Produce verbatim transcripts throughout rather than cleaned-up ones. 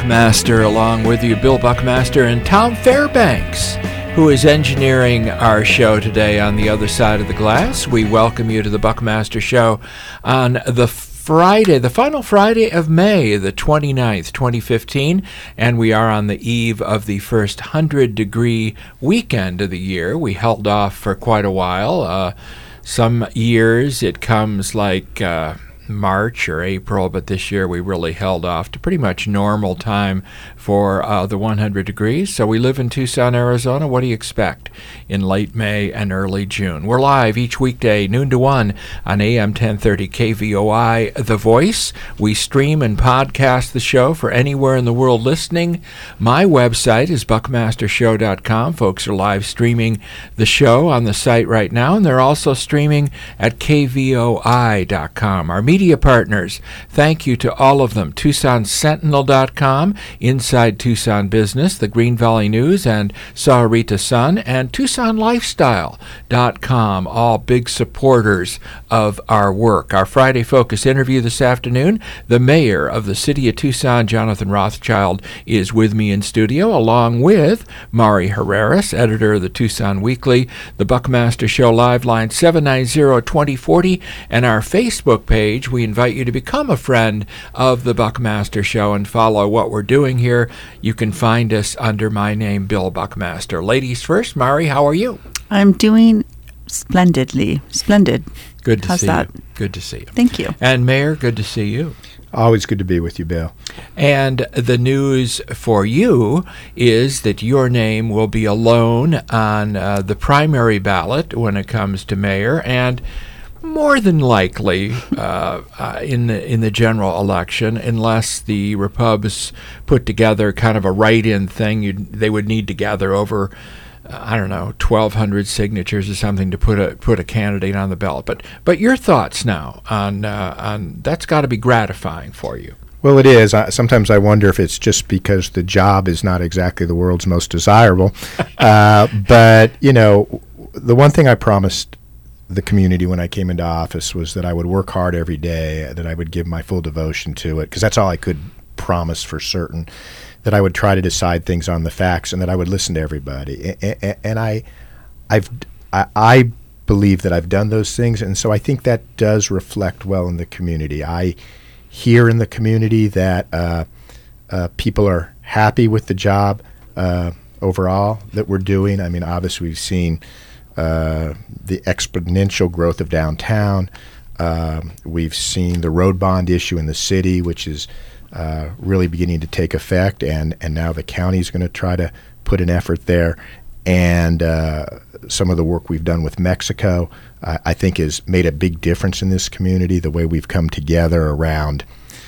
Buckmaster along with you, Bill Buckmaster, and Tom Fairbanks, who is engineering our show today on the other side of the glass. We welcome you to the Buckmaster Show on the Friday, the final Friday of May, the twenty-ninth, twenty fifteen, and we are on the eve of the first one hundred degree weekend of the year. We held off for quite a while. Uh, some years it comes like Uh, March or April, but this year we really held off to pretty much normal time for uh, the one hundred degrees. So we live in Tucson, Arizona. What do you expect in late May and early June? We're live each weekday, noon to one, on A M ten thirty K V O I, The Voice. We stream and podcast the show for anywhere in the world listening. My website is buckmaster show dot com. Folks are live streaming the show on the site right now, and they're also streaming at K V O I dot com. Our media partners, thank you to all of them. Tucson Sentinel dot com, Inside Tucson Business, the Green Valley News, and Sahuarita Sun, and Tucson Lifestyle dot com, all big supporters of our work. Our Friday Focus interview this afternoon, the mayor of the city of Tucson, Jonathan Rothschild, is with me in studio, along with Mari Herreras, editor of the Tucson Weekly, the Buckmaster Show live line seven nine zero, two zero four zero, and our Facebook page. We invite you to become a friend of the Buckmaster Show and follow what we're doing here. You can find us under my name, Bill Buckmaster. Ladies first, Mari, how are you? I'm doing splendidly. Splendid. Good to How's see that? you. Good to see you. Thank you. And Mayor, good to see you. Always good to be with you, Bill. And the news for you is that your name will be alone on uh, the primary ballot when it comes to mayor, and more than likely uh, uh, in the in the general election, unless the Repubs put together kind of a write-in thing, you'd, they would need to gather over, uh, I don't know, twelve hundred signatures or something to put a put a candidate on the ballot. But but your thoughts now on uh, on that's got to be gratifying for you. Well, it is. I, sometimes I wonder if it's just because the job is not exactly the world's most desirable. uh, but you know, the one thing I promised the community when I came into office was that I would work hard every day, that I would give my full devotion to it, because that's all I could promise for certain, that I would try to decide things on the facts, and that I would listen to everybody. And, and I, I've, I, I believe that I've done those things, and so I think that does reflect well in the community. I hear in the community that uh, uh, people are happy with the job uh, overall that we're doing. I mean, obviously we've seen Uh, the exponential growth of downtown. Uh, we've seen the road bond issue in the city, which is uh, really beginning to take effect, and, and now the county is going to try to put an effort there. And uh, some of the work we've done with Mexico, uh, I think, has made a big difference in this community, the way we've come together around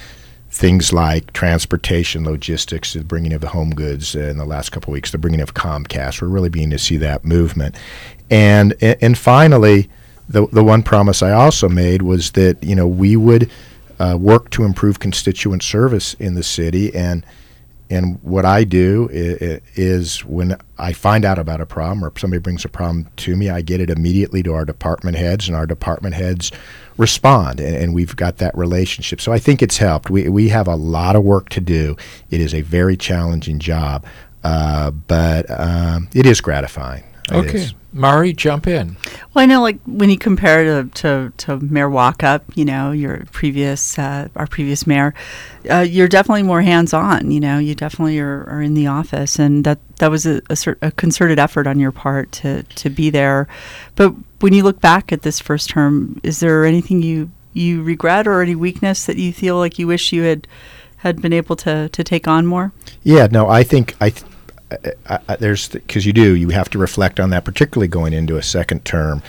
things like transportation, logistics, the bringing of the home goods in the last couple of weeks, the bringing of Comcast. We're really beginning to see that movement. And and finally, the the one promise I also made was that, you know, we would uh, work to improve constituent service in the city. And and what I do is, is when I find out about a problem or somebody brings a problem to me, I get it immediately to our department heads, and our department heads respond, and, and we've got that relationship. So I think it's helped. We we have a lot of work to do. It is a very challenging job, uh, but um, it is gratifying. It Okay. is. Mari, jump in. Well, I know, like, when you compare to to, to Mayor Walkup, you know, your previous, uh, our previous mayor, uh, you're definitely more hands-on. You know, you definitely are, are in the office, and that that was a, a, cert, a concerted effort on your part to to be there. But when you look back at this first term, is there anything you you regret or any weakness that you feel like you wish you had had been able to to take on more? Yeah, no, I think I. Th- I, I, there's because you do you have to reflect on that, particularly going into a second term.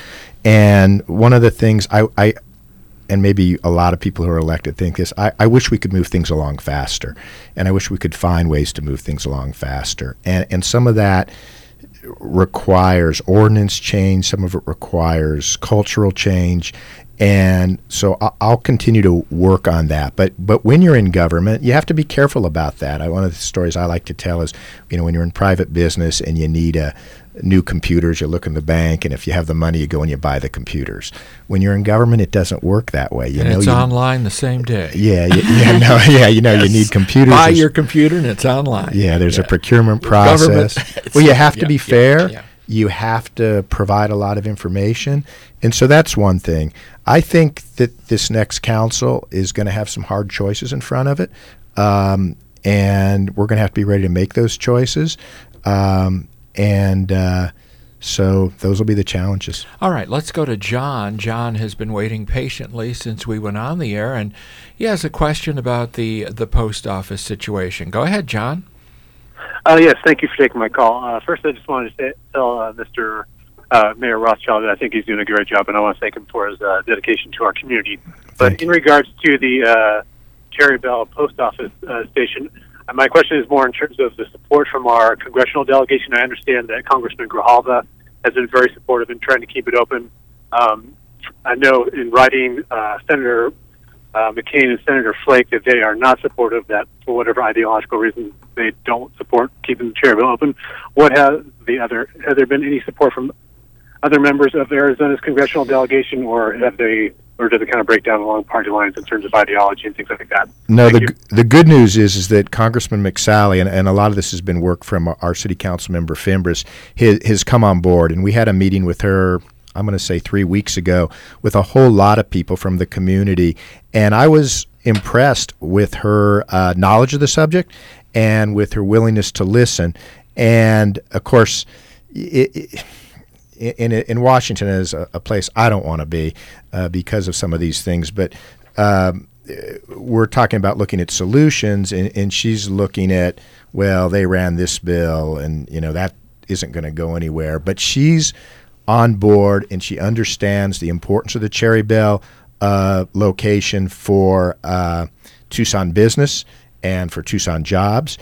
And one of the things I, I and maybe a lot of people who are elected think this, I, I wish we could move things along faster, and I wish we could find ways to move things along faster. And and some of that requires ordinance change, some of it requires cultural change. And so I'll continue to work on that. But but when you're in government, you have to be careful about that. I, one of the stories I like to tell is, you know, when you're in private business and you need a new computers, you look in the bank, and if you have the money, you go and you buy the computers. When you're in government, it doesn't work that way. You and know, it's you, online the same day. Yeah, you, yeah, no, yeah. You know, yes. You need computers. Buy your computer, and it's online. Yeah, there's yeah. a procurement process. Well, you have to yeah, be fair. Yeah, yeah. You have to provide a lot of information. And so that's one thing. I think that this next council is going to have some hard choices in front of it. Um, and we're going to have to be ready to make those choices. Um, and uh, so those will be the challenges. All right, let's go to John. John has been waiting patiently since we went on the air, and he has a question about the, the post office situation. Go ahead, John. Uh, yes, thank you for taking my call. Uh, first, I just wanted to say, tell uh, Mister Uh, Mayor Rothschild that I think he's doing a great job, and I want to thank him for his uh, dedication to our community. But in regards to the uh, Cherry Belle Post Office uh, station, uh, my question is more in terms of the support from our congressional delegation. I understand that Congressman Grijalva has been very supportive in trying to keep it open. Um, I know in writing, uh, Senator uh, McCain and Senator Flake that they are not supportive, that for whatever ideological reasons they don't support keeping the Cherry Belle open. What has the other, has there been any support from other members of Arizona's congressional delegation, or have they, or does it kind of break down along party lines in terms of ideology and things like that? No, Thank the you. the good news is is that Congressman McSally, and, and a lot of this has been work from our, our city council member Fimbres, has, has come on board, and we had a meeting with her, I'm going to say three weeks ago, with a whole lot of people from the community, and I was impressed with her uh, knowledge of the subject and with her willingness to listen, and of course, it, it, In, in Washington is a, a place I don't want to be uh, because of some of these things, but um, we're talking about looking at solutions, and, and she's looking at, well, they ran this bill, and you know that isn't going to go anywhere. But she's on board, and she understands the importance of the Cherry Belle uh, location for uh, Tucson business and for Tucson jobs,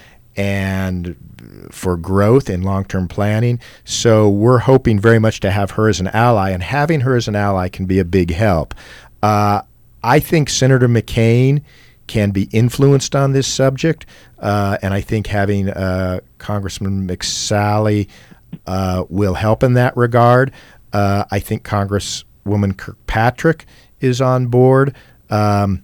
and for growth and long-term planning. So we're hoping very much to have her as an ally, and having her as an ally can be a big help. Uh, I think Senator McCain can be influenced on this subject, uh, and I think having uh, Congressman McSally uh, will help in that regard. Uh, I think Congresswoman Kirkpatrick is on board. Um,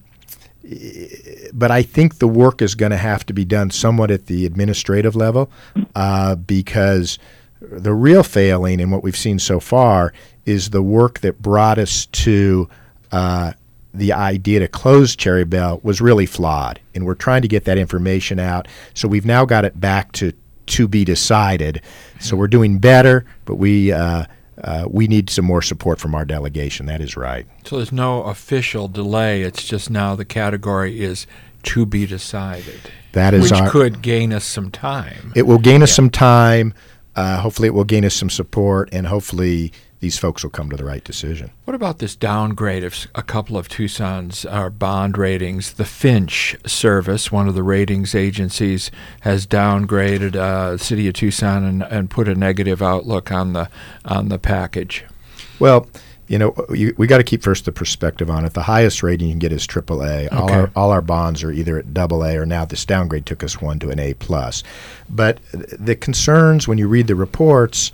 But I think the work is going to have to be done somewhat at the administrative level uh, because the real failing in what we've seen so far is the work that brought us to uh, the idea to close Cherry Belle was really flawed, and we're trying to get that information out. So we've now got it back to to be decided. So we're doing better, but we uh, uh, we need some more support from our delegation. That is right. So there's no official delay. It's just now the category is to be decided. That is which our, could gain us some time. It will gain us yeah. some time. Uh, hopefully it will gain us some support, and hopefully these folks will come to the right decision. What about this downgrade of a couple of Tucson's uh, bond ratings? The Finch Service, one of the ratings agencies, has downgraded uh, the city of Tucson and, and put a negative outlook on the on the package. Well, you know, you, we got to keep first the perspective on it. The highest rating you can get is triple A. Okay. All our all our bonds are either at double A, or now this downgrade took us one to an A plus. But the concerns when you read the reports,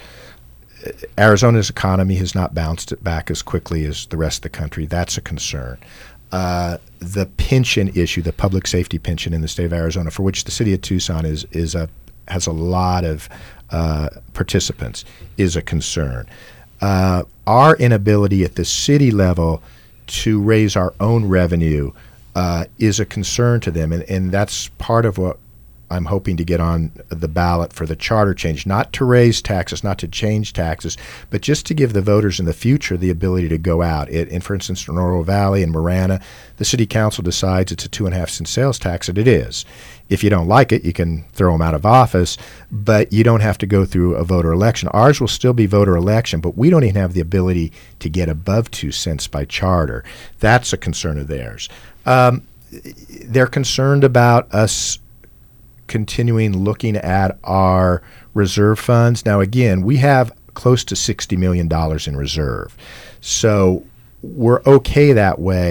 Arizona's economy has not bounced it back as quickly as the rest of the country. That's a concern. Uh, the pension issue, the public safety pension in the state of Arizona, for which the city of Tucson is is a has a lot of uh, participants, is a concern. Uh, our inability at the city level to raise our own revenue uh, is a concern to them, and, and that's part of what I'm hoping to get on the ballot for the charter change, not to raise taxes, not to change taxes, but just to give the voters in the future the ability to go out. It, and for instance, in Oro Valley and Marana, the city council decides it's a two and a half cent sales tax, and it is. If you don't like it, you can throw them out of office, but you don't have to go through a voter election. Ours will still be voter election, but we don't even have the ability to get above two cents by charter. That's a concern of theirs. Um, they're concerned about us continuing looking at our reserve funds. Now, again, we have close to sixty million dollars in reserve. So we're okay that way.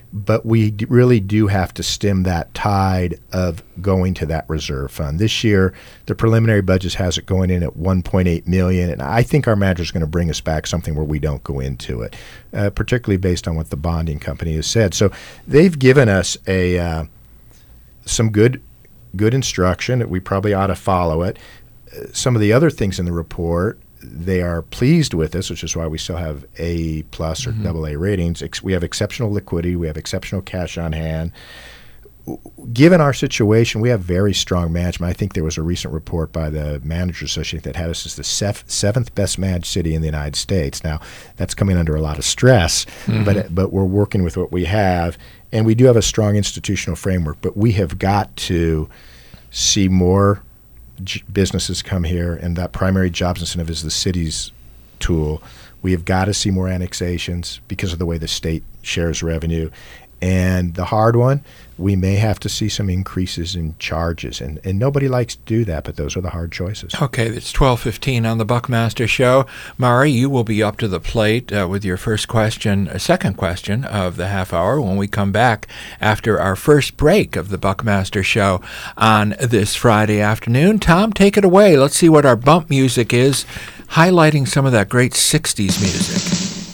but we d- really do have to stem that tide of going to that reserve fund. This year, the preliminary budget has it going in at one point eight million dollars, and I think our manager is going to bring us back something where we don't go into it, uh, particularly based on what the bonding company has said. So they've given us a uh, some good good instruction that we probably ought to follow it. Uh, some of the other things in the report, they are pleased with this, which is why we still have A plus or mm-hmm. double A ratings. Ex- we have exceptional liquidity. We have exceptional cash on hand. W- given our situation, we have very strong management. I think there was a recent report by the Managers Association that had us as the sef- seventh best managed city in the United States. Now, that's coming under a lot of stress, mm-hmm. but but we're working with what we have, and we do have a strong institutional framework. But we have got to see more J- businesses come here, and that primary jobs incentive is the city's tool. We have got to see more annexations because of the way the state shares revenue. And the hard one, we may have to see some increases in charges. And, and nobody likes to do that, but those are the hard choices. Okay, it's twelve fifteen on the Buckmaster Show. Mari, you will be up to the plate uh, with your first question, uh, second question of the half hour when we come back after our first break of the Buckmaster Show on this Friday afternoon. Tom, take it away. Let's see what our bump music is, highlighting some of that great sixties music.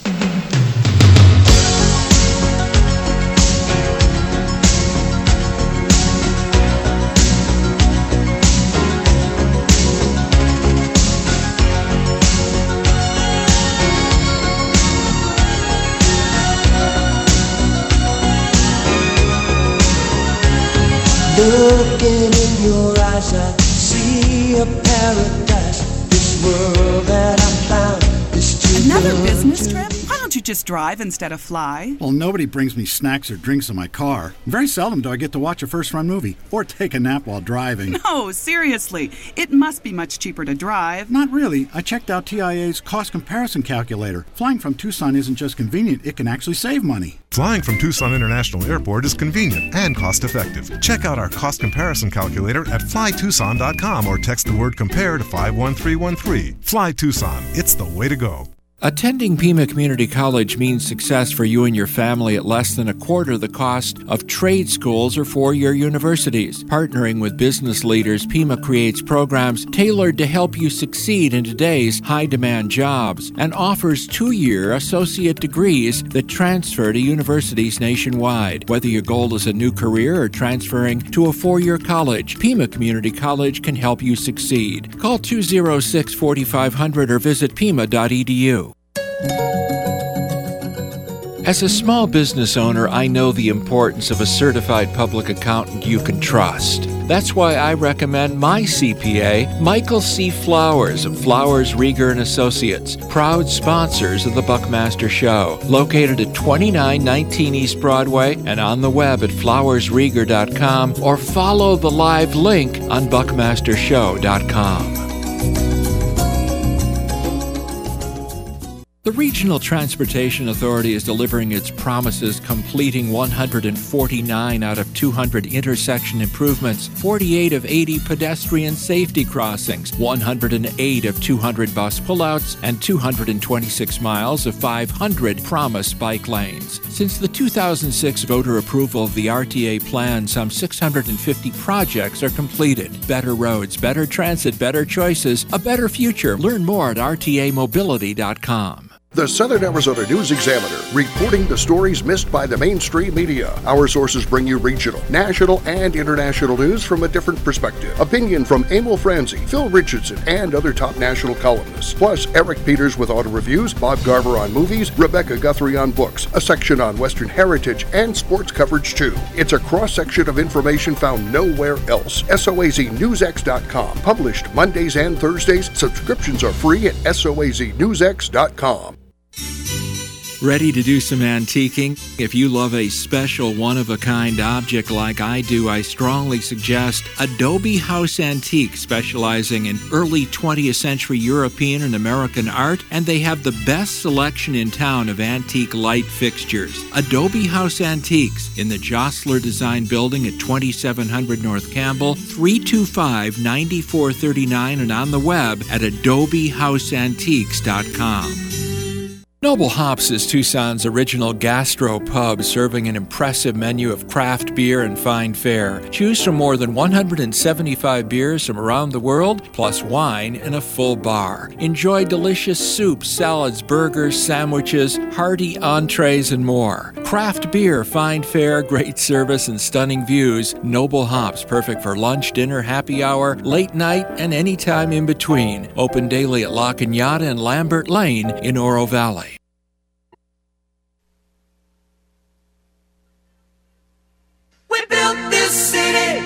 Looking in your eyes, I see a paradise. This world that I found is too Another good business to trip? Why don't you just drive instead of fly? Well, nobody brings me snacks or drinks in my car. Very seldom do I get to watch a first-run movie or take a nap while driving. No, seriously. It must be much cheaper to drive. Not really. I checked out T I A's cost comparison calculator. Flying from Tucson isn't just convenient, it can actually save money. Flying from Tucson International Airport is convenient and cost-effective. Check out our cost comparison calculator at fly tucson dot com or text the word compare to five one three one three. Fly Tucson. It's the way to go. Attending Pima Community College means success for you and your family at less than a quarter the cost of trade schools or four-year universities. Partnering with business leaders, Pima creates programs tailored to help you succeed in today's high-demand jobs and offers two-year associate degrees that transfer to universities nationwide. Whether your goal is a new career or transferring to a four-year college, Pima Community College can help you succeed. Call two oh six, four five zero zero or visit pima dot e d u. As a small business owner, I know the importance of a certified public accountant you can trust. That's why I recommend my C P A, Michael C. Flowers of Flowers, Rieger and Associates, proud sponsors of the Buckmaster Show, located at twenty-nine nineteen East Broadway and on the web at flowers rieger dot com or follow the live link on buckmaster show dot com. The Regional Transportation Authority is delivering its promises, completing one hundred forty-nine out of two hundred intersection improvements, forty-eight of eighty pedestrian safety crossings, one hundred eight of two hundred bus pullouts, and two hundred twenty-six miles of five hundred promised bike lanes. Since the two thousand six voter approval of the R T A plan, some six hundred fifty projects are completed. Better roads, better transit, better choices, a better future. Learn more at r t a mobility dot com. The Southern Arizona News Examiner, reporting the stories missed by the mainstream media. Our sources bring you regional, national, and international news from a different perspective. Opinion from Emil Franzi, Phil Richardson, and other top national columnists. Plus, Eric Peters with auto reviews, Bob Garver on movies, Rebecca Guthrie on books, a section on Western heritage, and sports coverage too. It's a cross-section of information found nowhere else. S O A Z news x dot com. Published Mondays and Thursdays. Subscriptions are free at S O A Z news x dot com. Ready to do some antiquing? If you love a special, one-of-a-kind object like I do, I strongly suggest Adobe House Antique, specializing in early twentieth century European and American art, and they have the best selection in town of antique light fixtures. Adobe House Antiques in the Jostler Design Building at twenty-seven hundred North Campbell, three two five, nine four three nine, and on the web at adobe house antiques dot com. Noble Hops is Tucson's original gastro pub, serving an impressive menu of craft beer and fine fare. Choose from more than one hundred seventy-five beers from around the world, plus wine and a full bar. Enjoy delicious soups, salads, burgers, sandwiches, hearty entrees, and more. Craft beer, fine fare, great service, and stunning views. Noble Hops, perfect for lunch, dinner, happy hour, late night, and any time in between. Open daily at La Cañada and Lambert Lane in Oro Valley. We built this city.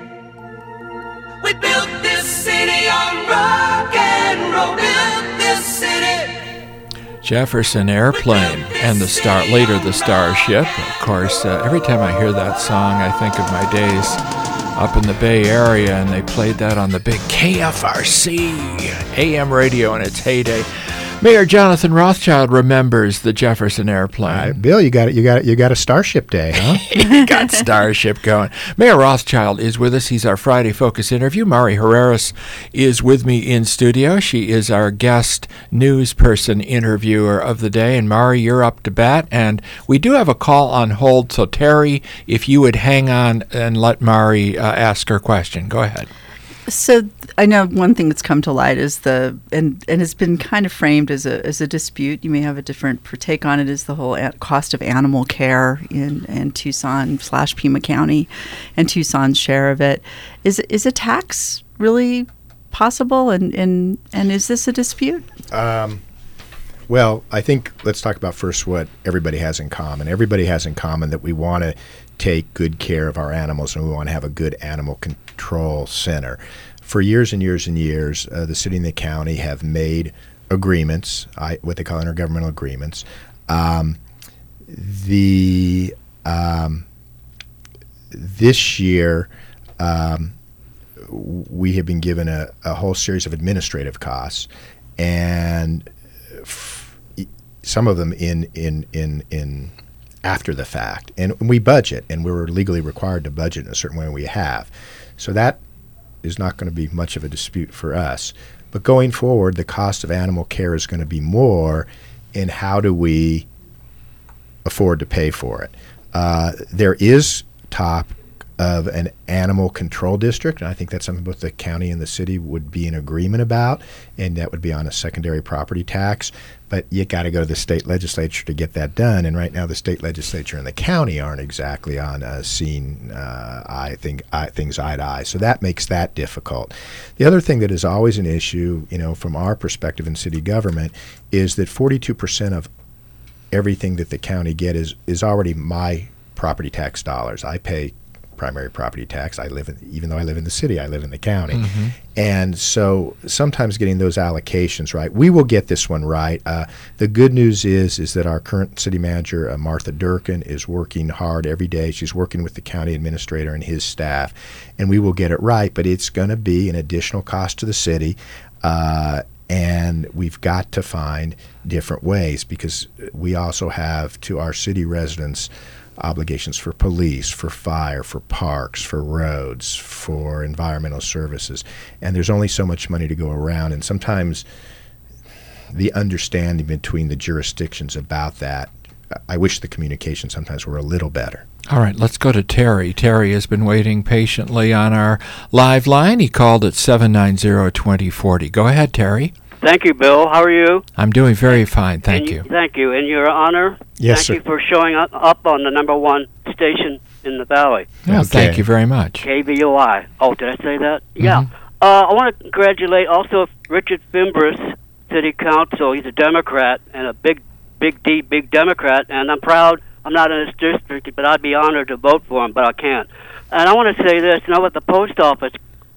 We built this city on rock and roll. Built this city. Jefferson Airplane and the Star, later the Starship. Of course, uh, every time I hear that song, I think of my days up in the Bay Area, and they played that on the big K F R C A M radio in its heyday. Mayor Jonathan Rothschild remembers the Jefferson Airplane. Uh, Bill, you got it. You got it. You got a Starship Day, huh? You got Starship going. Mayor Rothschild is with us. He's our Friday Focus interview. Mari Herreras is with me in studio. She is our guest news person interviewer of the day. And Mari, you're up to bat. And we do have a call on hold. So Terry, if you would hang on and let Mari uh, ask her question. Go ahead. So I know one thing that's come to light is the and and has been kind of framed as a as a dispute. You may have a different take on it. Is the whole a- cost of animal care in, in Tucson slash Pima County, and Tucson's share of it. Is is a tax really possible? And and, and is this a dispute? Um, well, I think let's talk about first what everybody has in common. Everybody has in common that we want to take good care of our animals, and we want to have a good animal control center. For years and years and years, uh, the city and the county have made agreements, I, what they call intergovernmental agreements. Um, the um, this year, um, we have been given a, a whole series of administrative costs, and f- some of them in in in in. after the fact. And we budget, and we're legally required to budget in a certain way, and we have. So that is not going to be much of a dispute for us. But going forward, the cost of animal care is going to be more in how do we afford to pay for it. Uh, there is talk of an animal control district, and I think that's something both the county and the city would be in agreement about, and that would be on a secondary property tax. But you got to go to the state legislature to get that done, and right now the state legislature and the county aren't exactly on uh, seeing uh, I think I, things eye to eye. So that makes that difficult. The other thing that is always an issue, you know, from our perspective in city government, is that forty-two percent of everything that the county get is is already my property tax dollars. I pay primary property tax. I live in, even though I live in the city, I live in the county. Mm-hmm. And so sometimes getting those allocations right, we will get this one right. Uh, the good news is is that our current city manager, uh, Martha Durkin, is working hard every day. She's working with the county administrator and his staff, and we will get it right, but it's going to be an additional cost to the city. Uh, and we've got to find different ways, because we also have to our city residents obligations for police, for fire, for parks, for roads, for environmental services. And there's only so much money to go around. And sometimes the understanding between the jurisdictions about that, I wish the communication sometimes were a little better. All right, let's go to Terry. Terry has been waiting patiently on our live line. He called at seven nine zero, two zero four zero. Go ahead, Terry. Thank you, Bill. How are you? I'm doing very fine, thank you, you. Thank you. In your honor, yes, thank sir. you for showing up, up on the number one station in the Valley. Well, Okay. thank you very much. K V O I. Oh, did I say that? Mm-hmm. Yeah. Uh, I want to congratulate also Richard Fimbres, City Council. He's a Democrat and a big, big D, big Democrat, and I'm proud. I'm not in his district, but I'd be honored to vote for him, but I can't. And I want to say this, you know, with the post office,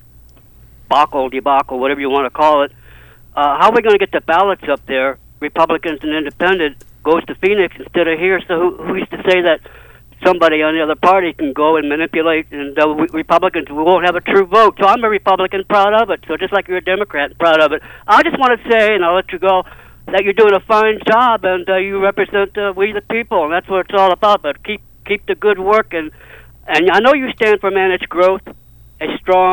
debacle, debacle, whatever you want to call it, uh, how are we going to get the ballots up there, Republicans and Independent, goes to Phoenix instead of here? So who, who's to say that somebody on the other party can go and manipulate, and uh, we, Republicans won't have a true vote? So I'm a Republican, proud of it. So just like you're a Democrat, proud of it. I just want to say, and I'll let you go, that you're doing a fine job, and uh, you represent uh, we the people, and that's what it's all about. But keep keep the good work, and and I know you stand for managed growth, a strong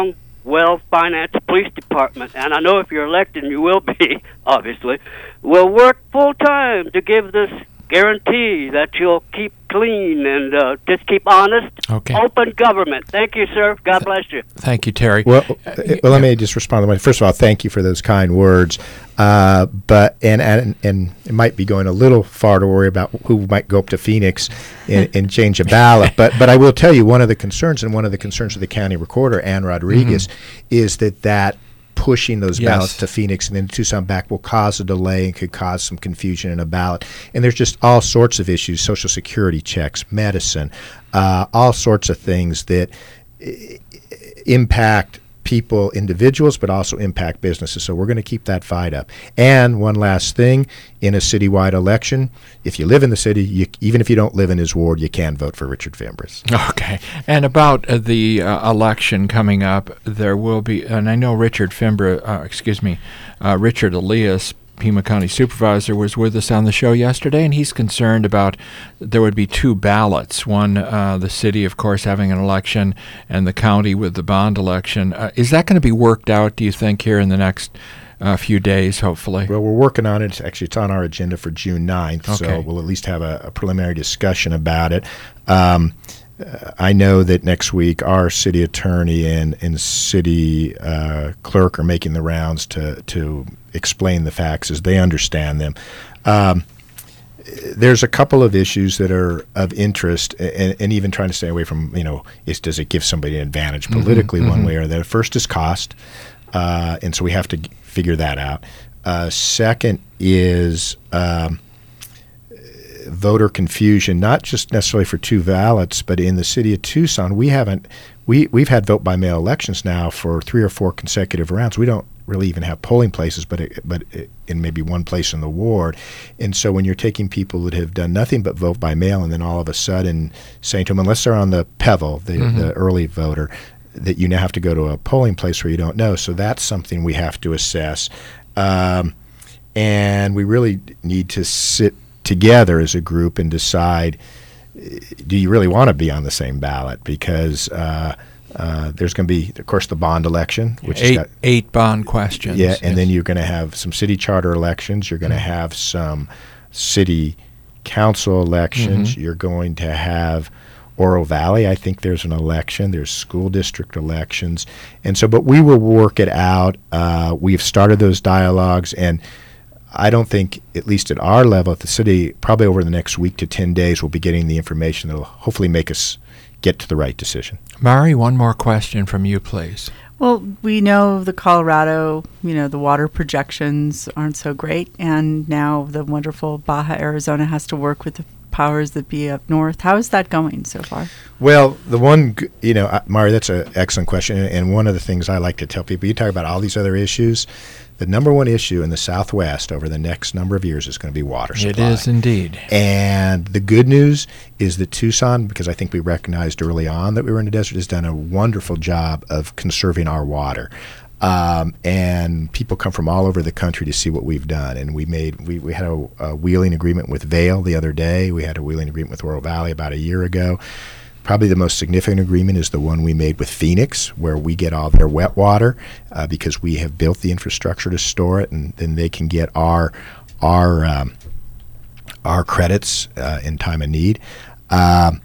well-financed police department, and I know if you're elected, and you will be, obviously, will work full-time to give this guarantee that you'll keep clean and uh, just keep honest, okay. open government. Thank you, sir. God bless you. Thank you, Terry. Well, uh, well, let me just respond. First of all, thank you for those kind words. Uh, but and, and and it might be going a little far to worry about who might go up to Phoenix and, and change a ballot. But but I will tell you, one of the concerns, and one of the concerns of the county recorder, Ann Rodriguez, mm-hmm. is that that pushing those yes. ballots to Phoenix and then Tucson back will cause a delay and could cause some confusion in a ballot. And there's just all sorts of issues, Social Security checks, medicine, uh, all sorts of things that I- impact people, individuals, but also impact businesses. So we're going to keep that fight up. And one last thing, in a citywide election, if you live in the city, you, even if you don't live in his ward, you can vote for Richard Fimbres. Okay. And about uh, the uh, election coming up, there will be, and I know Richard Fimbres, uh, excuse me, uh, Richard Elias, Pima County Supervisor, was with us on the show yesterday, and he's concerned about there would be two ballots. One, uh, the city, of course, having an election, and the county with the bond election. Uh, is that going to be worked out, do you think, here in the next uh, few days, hopefully? Well, we're working on it. Actually, it's on our agenda for June ninth, okay. so we'll at least have a, a preliminary discussion about it. Um, Uh, I know that next week our city attorney and, and city uh, clerk are making the rounds to, to explain the facts as they understand them. Um, there's a couple of issues that are of interest, and, and even trying to stay away from, you know, is does it give somebody an advantage politically mm-hmm, one mm-hmm. way or the other? First is cost, uh, and so we have to g- figure that out. Uh, second is um, voter confusion, not just necessarily for two ballots, but in the city of Tucson, we haven't we we've had vote by mail elections now for three or four consecutive rounds. We don't really even have polling places, but it, but it, in maybe one place in the ward. And so when you're taking people that have done nothing but vote by mail, and then all of a sudden saying to them, unless they're on the P E V L, the, mm-hmm. the early voter, that you now have to go to a polling place where you don't know. So that's something we have to assess, um, and we really need to sit together as a group and decide, do you really want to be on the same ballot? Because uh, uh, there's going to be, of course, the bond election, which eight, has got eight bond questions. Yeah, yes. and then you're going to have some city charter elections. You're going to mm-hmm. have some city council elections. Mm-hmm. You're going to have Oro Valley. I think there's an election. There's school district elections, and so, but we will work it out. Uh, we've started those dialogues, and I don't think, at least at our level at the city, probably over the next week to ten days, we'll be getting the information that will hopefully make us get to the right decision. Mari, one more question from you, please. Well, we know the Colorado, you know, the water projections aren't so great, and now the wonderful Baja Arizona has to work with the powers that be up north. How is that going so far? Well, the one, you know, uh, Mari, that's an excellent question, and one of the things I like to tell people, you talk about all these other issues, the number one issue in the Southwest over the next number of years is going to be water supply. It is indeed. And the good news is that Tucson, because I think we recognized early on that we were in the desert, has done a wonderful job of conserving our water. Um, and people come from all over the country to see what we've done. And we made we, we had a, a wheeling agreement with Vail the other day. We had a wheeling agreement with Oro Valley about a year ago. Probably the most significant agreement is the one we made with Phoenix, where we get all their wet water uh, because we have built the infrastructure to store it, and then they can get our our um, our credits uh, in time of need. Um,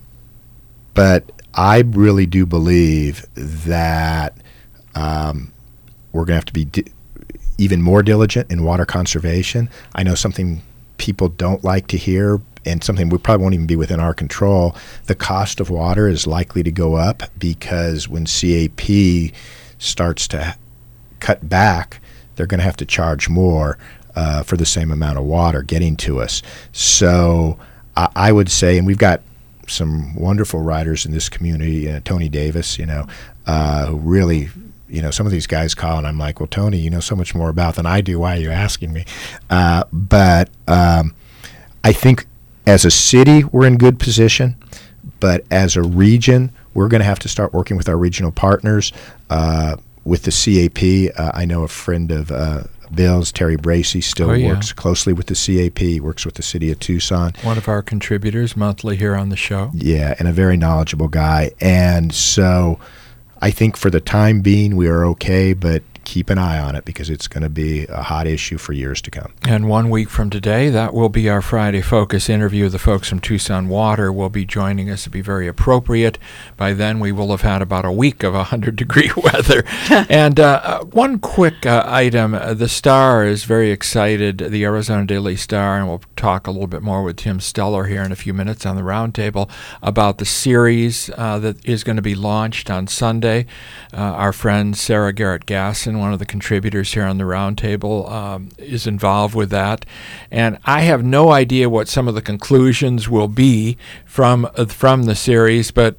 but I really do believe that um, we're going to have to be di- even more diligent in water conservation. I know something people don't like to hear, and something we probably won't even be within our control. The cost of water is likely to go up because when C A P starts to cut back, they're going to have to charge more uh, for the same amount of water getting to us. So uh, I would say, and we've got some wonderful writers in this community, uh, Tony Davis, you know, uh, who really, you know, some of these guys call and I'm like, well, Tony, you know so much more about than I do. Why are you asking me? Uh, but um, I think as a city, we're in good position, but as a region, we're going to have to start working with our regional partners. Uh, with the C A P, uh, I know a friend of uh, Bill's, Terry Bracey, still oh, yeah. works closely with the C A P, works with the city of Tucson. One of our contributors monthly here on the show. Yeah, and a very knowledgeable guy. And so I think for the time being, we are okay, but keep an eye on it because it's going to be a hot issue for years to come. And one week from today, that will be our Friday Focus interview. The folks from Tucson Water will be joining us. It'll be very appropriate. By then, we will have had about a week of one hundred degree weather. And uh, one quick uh, item. Uh, the Star is very excited, the Arizona Daily Star, and we'll talk a little bit more with Tim Steller here in a few minutes on the roundtable about the series uh, that is going to be launched on Sunday. Uh, our friend Sarah Garrett Gasson, one of the contributors here on the roundtable, um, is involved with that. And I have no idea what some of the conclusions will be from uh, from the series, but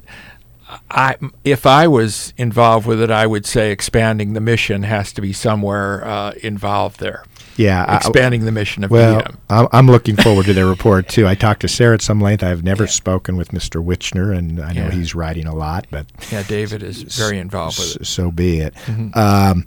I, if I was involved with it, I would say expanding the mission has to be somewhere uh, involved there. Yeah, expanding I, the mission of well, P M. Well, I'm looking forward to their report too. I talked to Sarah at some length. I've never yeah. spoken with Mister Wichner, and I know yeah. he's writing a lot. But yeah, David is very involved with it. So be it. Mm-hmm. Um,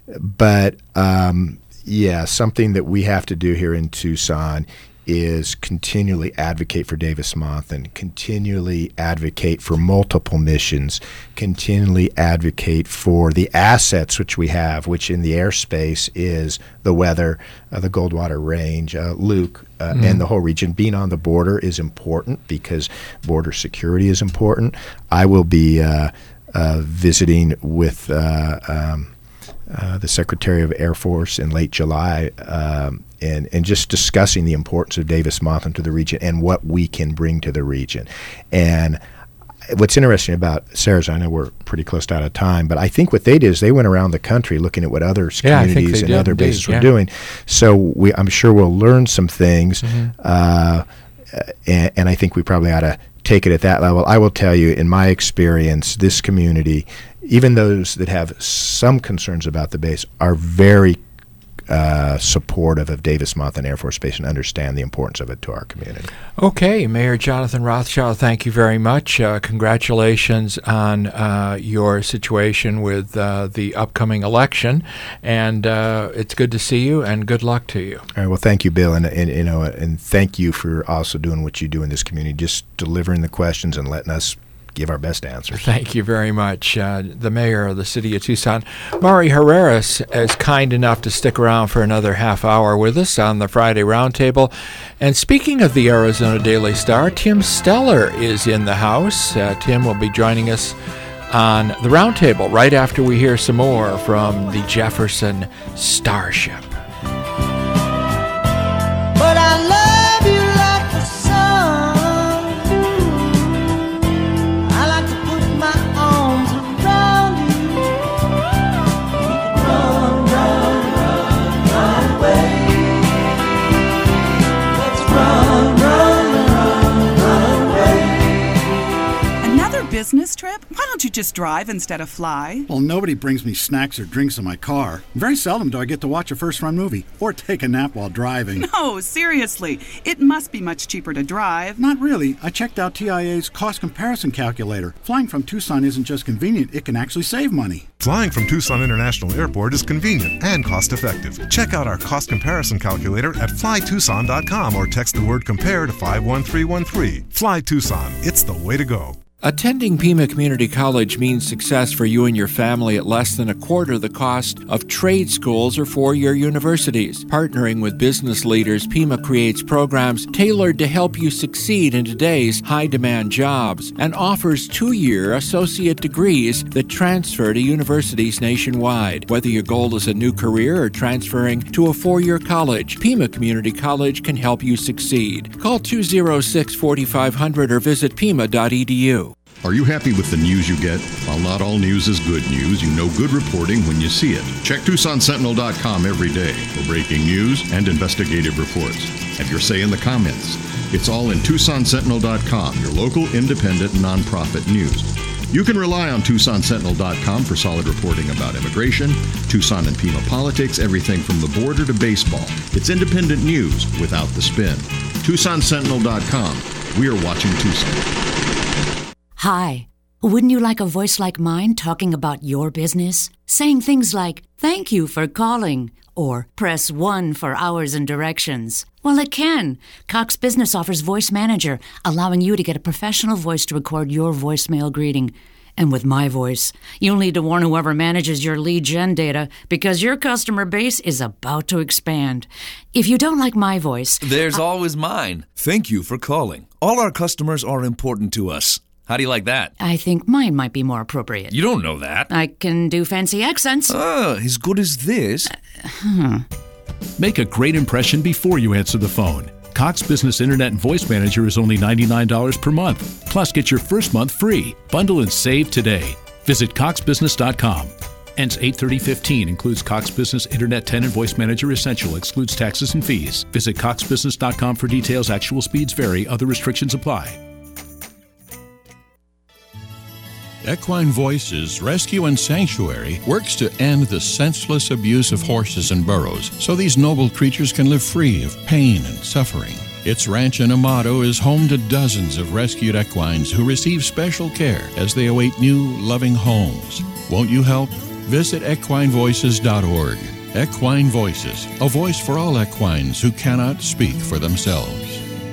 but um, yeah, something that we have to do here in Tucson is continually advocate for Davis-Monthan, continually advocate for multiple missions, continually advocate for the assets which we have, which in the airspace is the weather, uh, the Goldwater Range, uh, Luke, uh, mm. and the whole region. Being on the border is important because border security is important. I will be uh, uh, visiting with uh, um, Uh, the Secretary of Air Force in late July, um, and, and just discussing the importance of Davis-Monthan to the region and what we can bring to the region. And what's interesting about Sarah's, I know we're pretty close to out of time, but I think what they did is they went around the country looking at what other yeah, communities and did, other indeed, bases yeah. were doing. So we, I'm sure we'll learn some things, mm-hmm. uh, and, and I think we probably ought to take it at that level. I will tell you, in my experience, this community, even those that have some concerns about the base, are very uh, supportive of Davis-Monthan Air Force Base and understand the importance of it to our community. Okay, Mayor Jonathan Rothschild, thank you very much. Uh, congratulations on uh, your situation with uh, the upcoming election, and uh, it's good to see you, and good luck to you. All right, well, thank you, Bill, and, and you know, and thank you for also doing what you do in this community, just delivering the questions and letting us give our best answers. Thank you very much. Uh, the mayor of the city of Tucson, Mari Herreras, is kind enough to stick around for another half hour with us on the Friday Roundtable. And speaking of the Arizona Daily Star, Tim Steller is in the house. Uh, Tim will be joining us on the Roundtable right after we hear some more from the Jefferson Starship. But I love you like the sun. Business trip? Why don't you just drive instead of fly? Well, nobody brings me snacks or drinks in my car. Very seldom do I get to watch a first-run movie or take a nap while driving. No, seriously. It must be much cheaper to drive. Not really. I checked out T I A's cost comparison calculator. Flying from Tucson isn't just convenient, it can actually save money. Flying from Tucson International Airport is convenient and cost-effective. Check out our cost comparison calculator at fly tucson dot com or text the word compare to five one three one three. Fly Tucson. It's the way to go. Attending Pima Community College means success for you and your family at less than a quarter the cost of trade schools or four-year universities. Partnering with business leaders, Pima creates programs tailored to help you succeed in today's high-demand jobs and offers two-year associate degrees that transfer to universities nationwide. Whether your goal is a new career or transferring to a four-year college, Pima Community College can help you succeed. Call two oh six, four five zero zero or visit pima dot e d u. Are you happy with the news you get? While not all news is good news, you know good reporting when you see it. Check Tucson Sentinel dot com every day for breaking news and investigative reports. Have your say in the comments. It's all in Tucson Sentinel dot com, your local independent nonprofit news. You can rely on Tucson Sentinel dot com for solid reporting about immigration, Tucson and Pima politics, everything from the border to baseball. It's independent news without the spin. Tucson Sentinel dot com. We're watching Tucson. Hi. Wouldn't you like a voice like mine talking about your business? Saying things like, thank you for calling, or press one for hours and directions. Well, it can. Cox Business offers Voice Manager, allowing you to get a professional voice to record your voicemail greeting. And with My Voice, you'll need to warn whoever manages your lead gen data because your customer base is about to expand. If you don't like My Voice... There's I- always mine. Thank you for calling. All our customers are important to us. How do you like that? I think mine might be more appropriate. You don't know that. I can do fancy accents. Ah, as good as this. Uh, hmm. Make a great impression before you answer the phone. Cox Business Internet and Voice Manager is only ninety-nine dollars per month. Plus, get your first month free. Bundle and save today. Visit cox business dot com. Ends eight thirty fifteen. Includes Cox Business Internet ten and Voice Manager Essential. Excludes taxes and fees. Visit cox business dot com for details. Actual speeds vary. Other restrictions apply. Equine Voices Rescue and Sanctuary works to end the senseless abuse of horses and burros so these noble creatures can live free of pain and suffering. Its ranch in Amado is home to dozens of rescued equines who receive special care as they await new, loving homes. Won't you help? Visit equine voices dot org. Equine Voices, a voice for all equines who cannot speak for themselves.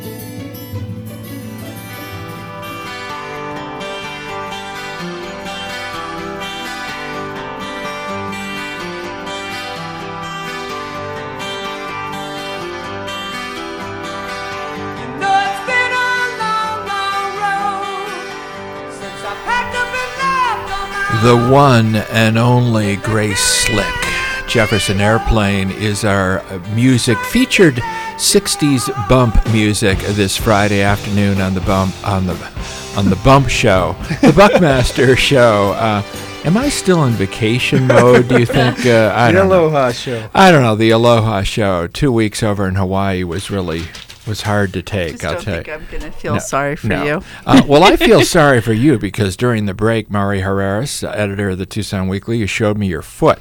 The one and only Grace Slick. Jefferson Airplane is our music, featured sixties bump music this Friday afternoon on the bump on the on the bump show, the Buckmaster show. Uh, am I still in vacation mode? Do you think? Uh, I the don't Aloha know. show. I don't know. The Aloha show. Two weeks over in Hawaii was really. was hard to take. Just I'll don't tell think you. I'm going to feel No, sorry for no. you. uh, well, I feel sorry for you because during the break, Mari Harris, uh, editor of the Tucson Weekly, you showed me your foot.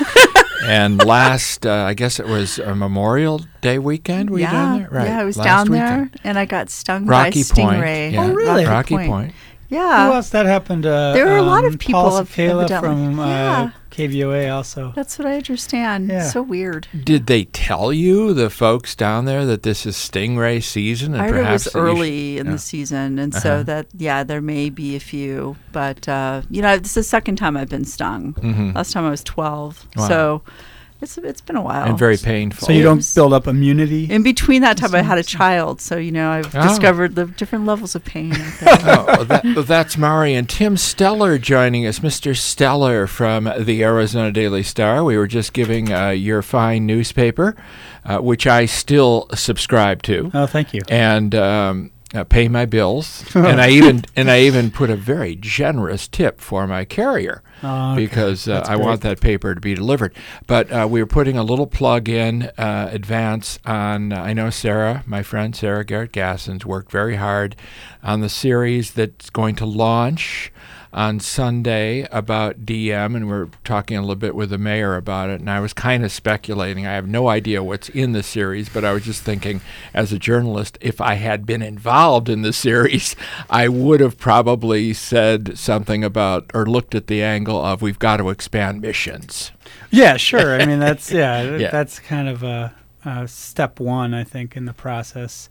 And last, uh, I guess it was a Memorial Day weekend. Were yeah, you down there? Right. Yeah, I was last down weekend. there, and I got stung Rocky by a Point. stingray. Yeah. Oh, really? Rocky, Rocky Point. Point. Yeah. Who else that happened to? There were a lot um, of people Paul of- Sakala evidently. from uh, Yeah. K V O A also. That's what I understand. Yeah. So weird. Did they tell you, the folks down there, that this is stingray season? And I heard it perhaps was that you early should- in yeah. the season, and Uh-huh. so that, yeah, there may be a few. But, uh, you know, this is the second time I've been stung. Mhm. Last time I was twelve. Wow. So it's it's been a while. And very painful. So you don't build up immunity? In between that time, I had a child. So, you know, I've Oh. discovered the different levels of pain out there. oh, well, that, well, that's Mari and Tim Steller joining us. Mister Steller from the Arizona Daily Star. We were just giving uh, your fine newspaper, uh, which I still subscribe to. Oh, thank you. And um, uh, pay my bills. and I even and I even put a very generous tip for my carrier. Oh, okay. Because uh, That's I great. want that paper to be delivered. But uh, we were putting a little plug in uh, advance on, uh, I know Sarah, my friend Sarah Garrett Gassens, worked very hard on the series that's going to launch on Sunday about D M, and we're talking a little bit with the mayor about it, and I was kind of speculating. I have no idea what's in the series, but I was just thinking, as a journalist, if I had been involved in the series, I would have probably said something about, or looked at the angle of, we've got to expand missions. Yeah, sure. I mean, that's yeah, th- Yeah. that's kind of a, a step one, I think, in the process.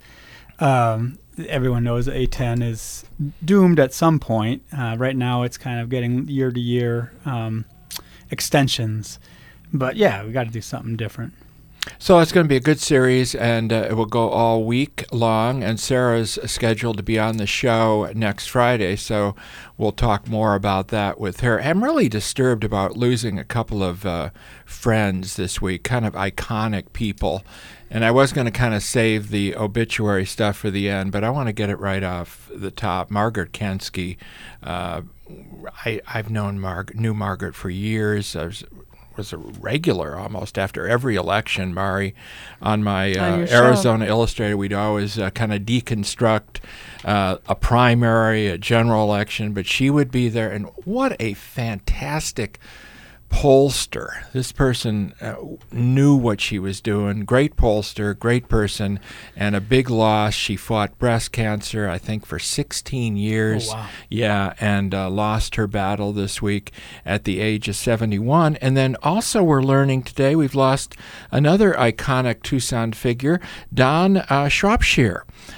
Um, everyone knows A ten is doomed at some point. Uh, right now, it's kind of getting year to year um, extensions, but yeah, we got to do something different. So it's going to be a good series, and uh, it will go all week long. And Sarah's scheduled to be on the show next Friday, so we'll talk more about that with her. I'm really disturbed about losing a couple of uh, friends this week, kind of iconic people. And I was going to kind of save the obituary stuff for the end, but I want to get it right off the top. Margaret Kensky, uh, I, I've known Marg- knew Margaret for years. I was was a regular almost after every election, Mari. On my uh, On your show. Arizona Illustrated, we'd always uh, kind of deconstruct uh, a primary, a general election, but she would be there. And what a fantastic pollster. This person uh, knew what she was doing. Great pollster, great person, and a big loss. She fought breast cancer, I think, for sixteen years. Oh, wow. Yeah, and uh, lost her battle this week at the age of seventy-one. And then also we're learning today we've lost another iconic Tucson figure, Don uh, Shropshire,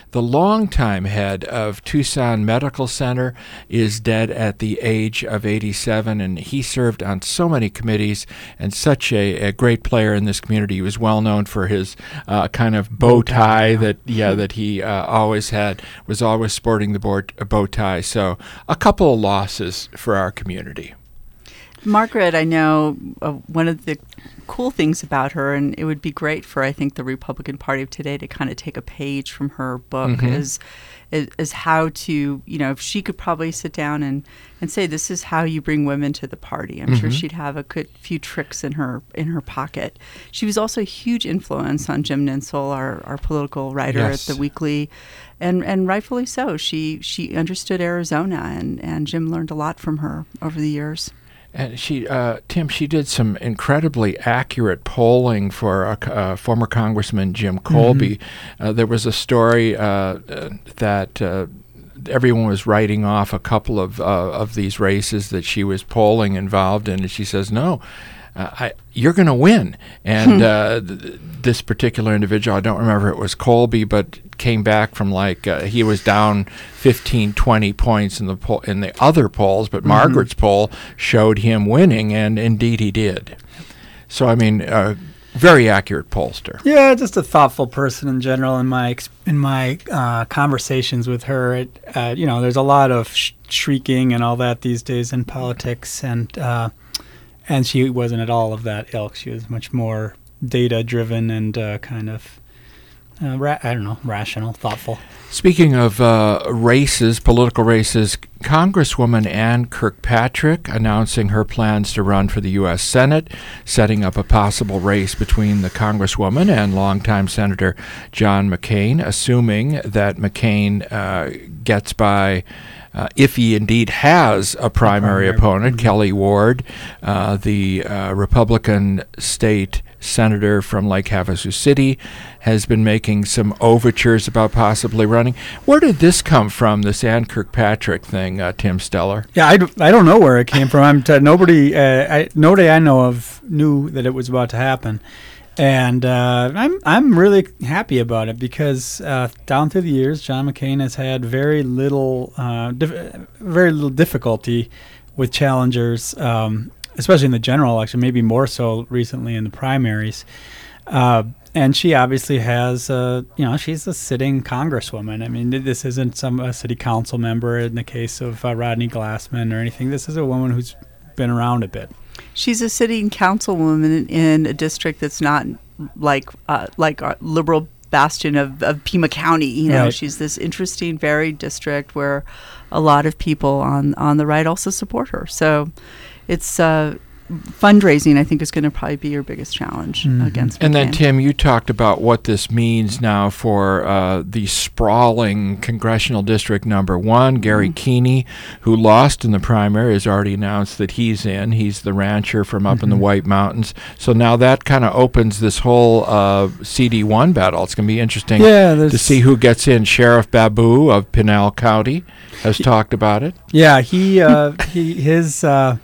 the longtime head of Tucson Medical Center, is dead at the age of eighty-seven, and he served on so many committees and such a, a great player in this community. He was well known for his uh, kind of bow tie that yeah that he uh, always had, was always sporting the board, uh, bow tie. So a couple of losses for our community. Margaret, I know uh, one of the cool things about her, and it would be great for, I think, the Republican Party of today to kind of take a page from her book, Mm-hmm. is, is is how to, you know, if she could probably sit down and, and say, this is how you bring women to the party. I'm sure Mhm. she'd have a good few tricks in her in her pocket. She was also a huge influence on Jim Ninsel, our, our political writer Yes. at The Weekly, and and rightfully so. She she understood Arizona, and, and Jim learned a lot from her over the years. And she, uh, Tim, she did some incredibly accurate polling for uh, uh, former Congressman Jim Colby. Uh, there was a story uh, uh, that uh, everyone was writing off a couple of uh, of these races that she was polling involved in, and she says, no, uh, I, you're going to win. And uh, th- this particular individual, I don't remember if it was Colby, but came back from like, uh, he was down fifteen, twenty points in the poll, in the other polls, but Mhm. Margaret's poll showed him winning, and indeed he did. So, I mean, uh, very accurate pollster. Yeah, just a thoughtful person in general. In my ex- in my uh, conversations with her, it, uh, you know, there's a lot of sh- shrieking and all that these days in politics, and uh, and she wasn't at all of that ilk. She was much more data driven and uh, kind of uh, ra- I don't know, rational, thoughtful. Speaking of uh, races, political races, Congresswoman Ann Kirkpatrick announcing her plans to run for the U S Senate, setting up a possible race between the Congresswoman and longtime Senator John McCain, assuming that McCain uh, gets by, uh, if he indeed has a primary, primary. opponent, Mhm. Kelly Ward, uh, the uh, Republican state senator from Lake Havasu City, has been making some overtures about possibly running. Where did this come from, this Ann Kirkpatrick thing, uh, Tim Steller? Yeah, I, d- I don't know where it came from. I'm t- nobody uh, I, nobody I know of knew that it was about to happen, and uh, I'm I'm really happy about it because uh, down through the years, John McCain has had very little uh, dif- very little difficulty with challengers, um, especially in the general election. Maybe more so recently in the primaries. Uh, And she obviously has, uh, you know, she's a sitting congresswoman. I mean, this isn't some a city council member in the case of uh, Rodney Glassman or anything. This is a woman who's been around a bit. She's a sitting councilwoman in a district that's not like uh, like our liberal bastion of, of Pima County. You know, Right. she's this interesting, varied district where a lot of people on, on the right also support her. So it's uh, fundraising, I think, is going to probably be your biggest challenge Mhm. against And then, McCain. Tim, you talked about what this means now for uh, the sprawling congressional district number one. Gary Keeney, who lost in the primary, has already announced that he's in. He's the rancher from up in the White Mountains. So now that kind of opens this whole uh, C D one battle. It's going to be interesting Yeah, to there's- see who gets in. Sheriff Babu of Pinal County has talked about it. Yeah, he uh, he his uh,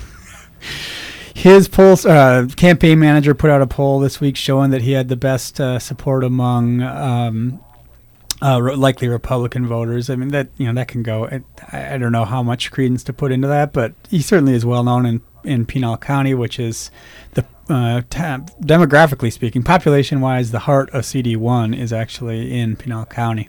his polls uh, campaign manager put out a poll this week showing that he had the best uh, support among um, uh, re- likely Republican voters. I mean that you know that can go. I, I don't know how much credence to put into that, but he certainly is well known in in Pinal County, which is the uh, ta- demographically speaking, population wise, the heart of C D one is actually in Pinal County.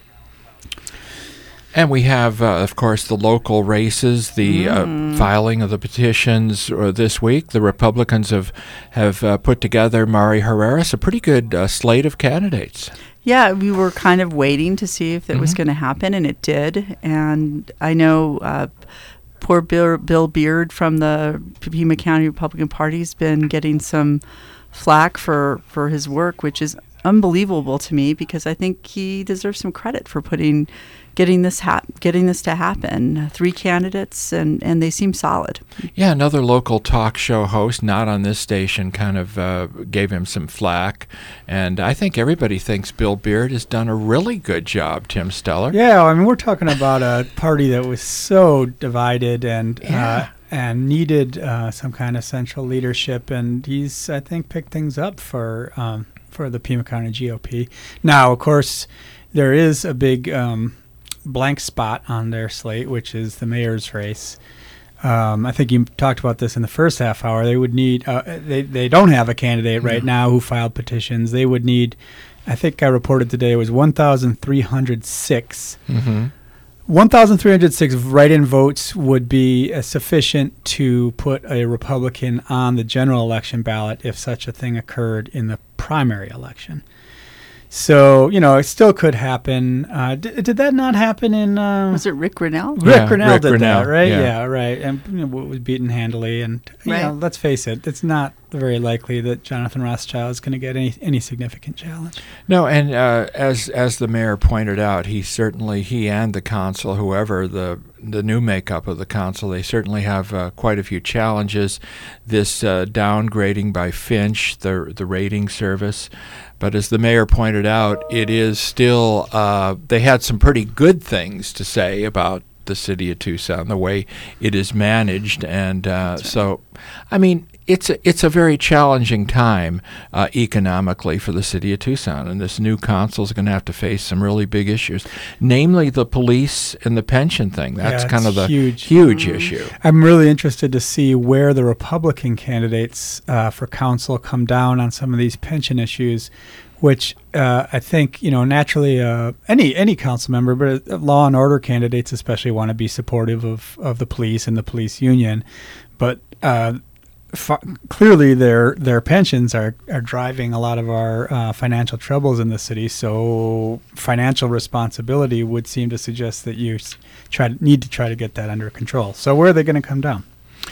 And we have, uh, of course, the local races, the Mm. uh, filing of the petitions uh, this week. The Republicans have have uh, put together Mari Herreras, a pretty good uh, slate of candidates. Yeah, we were kind of waiting to see if it was Mhm. going to happen, and it did. And I know uh, poor Bill, Bill Beard from the Pima County Republican Party has been getting some flack for, for his work, which is unbelievable to me because I think he deserves some credit for putting, getting this hap- getting this to happen. Three candidates, and, and they seem solid. Yeah, another local talk show host, not on this station, kind of uh, gave him some flack. And I think everybody thinks Bill Beard has done a really good job, Tim Steller. Yeah, I mean, we're talking about a party that was so divided and Yeah. uh, and needed uh, some kind of central leadership, and he's, I think, picked things up for um, for the Pima County G O P. Now, of course, there is a big um, blank spot on their slate, which is the mayor's race. Um, I think you talked about this in the first half hour. They would need, uh, they, they don't have a candidate right now who filed petitions. They would need, I think I reported today, it was one thousand three hundred six. Mm-hmm. one thousand three hundred six write-in votes would be uh, sufficient to put a Republican on the general election ballot if such a thing occurred in the primary election. So, you know, it still could happen. Uh, did, did that not happen in... Uh, was it Rick Grinnell? Rick Yeah, Grinnell Rick did Grinnell, that, right? yeah. Yeah, right. And you know, was beaten handily. And, you Right. know, let's face it, it's not very likely that Jonathan Rothschild is going to get any any significant challenge. No, and uh, as as the mayor pointed out, he certainly, he and the council, whoever the the new makeup of the council, they certainly have uh, quite a few challenges. This uh, downgrading by Finch, the the rating service. But as the mayor pointed out, it is still, uh, they had some pretty good things to say about the city of Tucson, the way it is managed. And uh, so, I mean, it's a, it's a very challenging time uh, economically for the city of Tucson. And this new council is going to have to face some really big issues, namely the police and the pension thing. That's Yeah, kind of it's the huge. huge issue. I'm really interested to see where the Republican candidates uh, for council come down on some of these pension issues, which uh, I think, you know, naturally uh, any any council member, but uh, law and order candidates especially want to be supportive of, of the police and the police union. But uh, f- clearly their their pensions are, are driving a lot of our uh, financial troubles in the city. So financial responsibility would seem to suggest that you s- try to, need to try to get that under control. So where are they going to come down?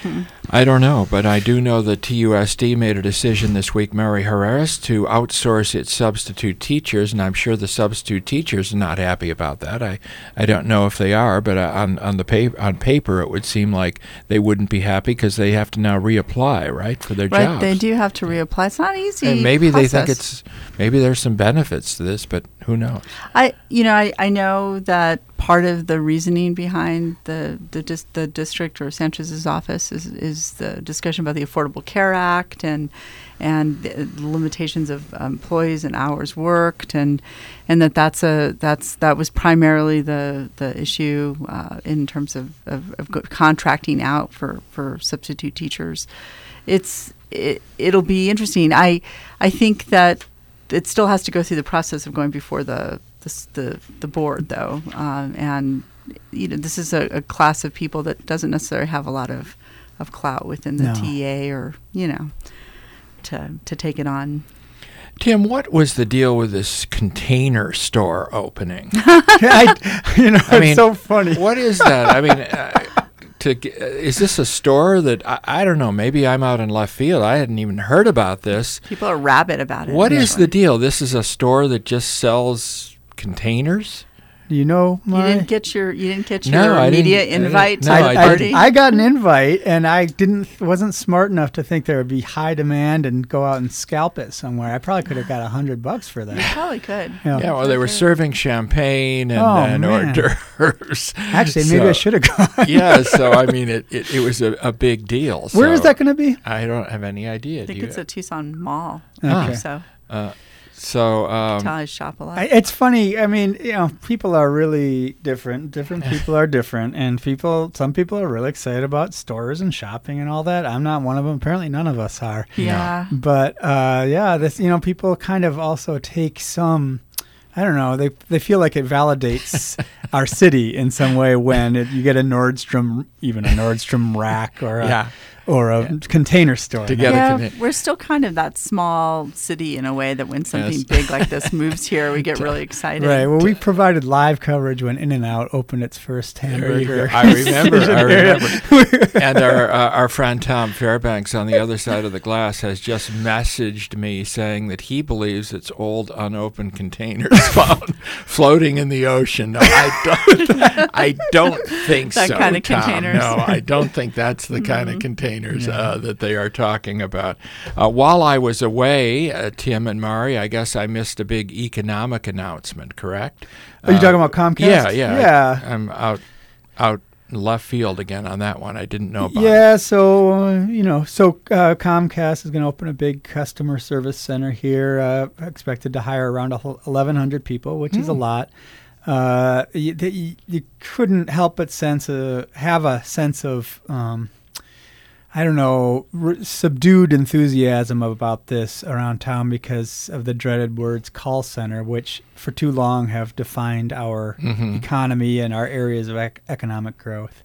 I don't know, but I do know that T U S D made a decision this week, Mary Harris, to outsource its substitute teachers, and I'm sure the substitute teachers are not happy about that. I, I don't know if they are, but uh, on on the pa- on paper it would seem like they wouldn't be happy because they have to now reapply, right, for their Right, jobs. they do have to reapply. It's not easy. And maybe they think process. it's maybe there's some benefits to this, but who knows? I, you know, I, I know that part of the reasoning behind the the, dis, the district or Sanchez's office is, is the discussion about the Affordable Care Act and and the limitations of employees and hours worked, and and that that's a that's that was primarily the the issue uh, in terms of, of, of go- contracting out for, for substitute teachers. It's it, it'll be interesting. I I think that it still has to go through the process of going before the the the, the board, though, um, and you know this is a, a class of people that doesn't necessarily have a lot of, of clout within the No. T E A or you know to to take it on. Tim, what was the deal with this container store opening? I, you know, I it's mean, so funny. What is that? I mean, uh, to g- uh, is this a store that I, I don't know? Maybe I'm out in left field. I hadn't even heard about this. People are rabid about it. What is actually. the deal? This is a store that just sells containers? Do you know, You Mari? didn't get your you didn't get No, your I didn't- media I didn't- invite no, to I the I, party. I got an invite, and I didn't wasn't smart enough to think there would be high demand and go out and scalp it somewhere. I probably could have got a hundred bucks for that. You probably could. Yeah. Yeah, well, they were serving champagne and, Oh, and hors man. d'oeuvres. Actually, maybe I So- should have gone. Yeah, so I mean, it, it, it was a, a big deal. Where is so that going to be? I don't have any idea. I think Do you? it's a Tucson mall. Okay. So Uh, so um, tell I shop a lot. I, it's funny. I mean, you know, people are really different. Different people are different, and people. Some people are really excited about stores and shopping and all that. I'm not one of them. Apparently, none of us are. Yeah. But uh, yeah, this. You know, people kind of also take some. I don't know. They they feel like it validates our city in some way when it, you get a Nordstrom, even a Nordstrom rack or a, Yeah. or a container store. To get a Yeah, contain- we're still kind of that small city in a way that when something Yes. big like this moves here, we get really excited. Right. Well, we provided live coverage when In-N-Out opened its first There you hamburger. go. I remember. I remember. remember. And our uh, our friend Tom Fairbanks on the other side of the glass has just messaged me saying that he believes it's old unopened containers found floating in the ocean. No, I don't. I don't think That so. kind of Tom. containers. No, I don't think that's the kind of containers uh, that they are talking about. Uh, while I was away, uh, Tim and Mari, I guess I missed a big economic announcement. Correct? Are you Uh, talking about Comcast? Yeah, yeah. Yeah. I, I'm out, out left field again on that one. I didn't know about yeah, it. so, uh, you know, so uh, Comcast is going to open a big customer service center here, uh, expected to hire around eleven hundred people, which mm. is a lot. Uh, you, you, you couldn't help but sense a, have a sense of, um, I don't know, re- subdued enthusiasm about this around town because of the dreaded words call center, which for too long have defined our mm-hmm. economy and our areas of ec- economic growth.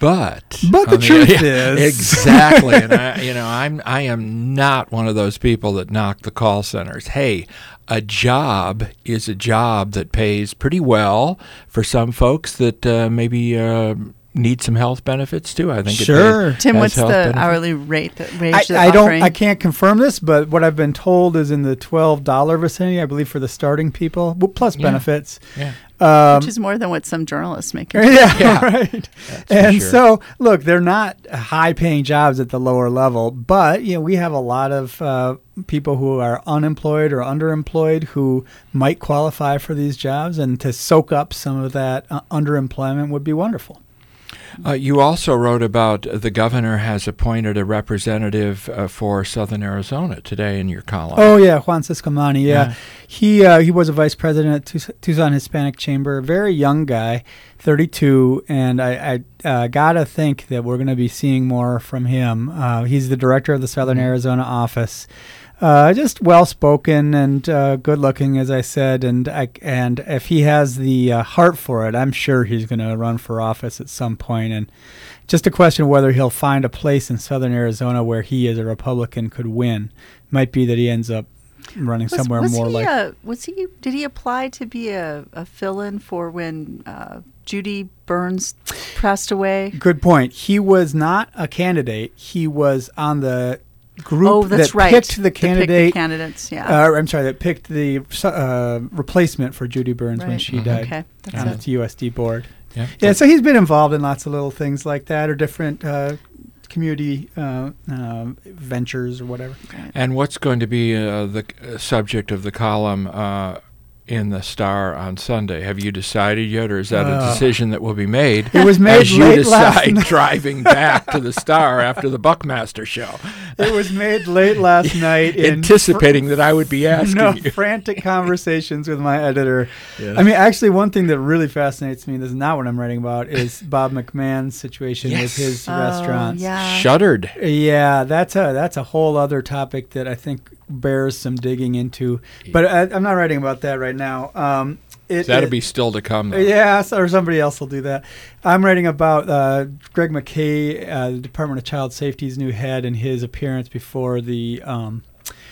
But but the truth the, is exactly, and I, you know, I'm I am not one of those people that knock the call centers. Hey, a job is a job that pays pretty well for some folks that uh, maybe uh, need some health benefits too. I think sure. It Tim, what's the benefits. hourly rate that wage I, they're I don't. offering? I can't confirm this, but what I've been told is in the twelve dollar vicinity, I believe, for the starting people, well, plus yeah. benefits. Yeah. Um, Which is more than what some journalists make. Yeah, yeah. right. That's and sure. so, look, they're not high-paying jobs at the lower level, but you know, we have a lot of uh, people who are unemployed or underemployed who might qualify for these jobs, and to soak up some of that uh, underemployment would be wonderful. Uh, you also wrote about uh, the governor has appointed a representative uh, for Southern Arizona today in your column. Oh, yeah, Juan Ciscomani, yeah. Yeah. He uh, he was a vice president at Tucson, Tucson Hispanic Chamber, a very young guy, thirty-two, and I, I uh, got to think that we're going to be seeing more from him. Uh, he's the director of the Southern Mm-hmm. Arizona office. Uh, just well-spoken and uh, good-looking, as I said, and I, and if he has the uh, heart for it, I'm sure he's going to run for office at some point. And just a question of whether he'll find a place in Southern Arizona where he, as a Republican, could win. Might be that he ends up running Was, somewhere was more he like. A, was he? Did he apply to be a, a fill-in for when uh, Judy Burns passed away? Good point. He was not a candidate. He was on the group Oh, that's that right. picked the That picked the candidate. candidates, yeah. Uh, I'm sorry, that picked the uh, replacement for Judy Burns when Right. she Mhm. died Okay, that's on it. the U S D board. Yeah. Yeah, so he's been involved in lots of little things like that, or different uh, community uh, uh, ventures or whatever. And what's going to be uh, the uh, subject of the column uh, in the Star on Sunday? Have you decided yet, or is that Uh, a decision that will be made? It was made as you late last decide night. driving back to the Star after the Buckmaster show. It was made late last night. in Anticipating that I would be asking no, you. frantic conversations with my editor. Yes. I mean, actually, one thing that really fascinates me, this is not what I'm writing about, is Bob McMahon's situation Yes. with his Oh, restaurants. yeah. Shuddered. Yeah, that's a that's a whole other topic that I think bears some digging into. But I, I'm not writing about that right now. Um, it, That'll it- be still to come, though. Yeah, so- or somebody else will do that. I'm writing about uh, Greg McKay, uh, the Department of Child Safety's new head, and his appearance before the um,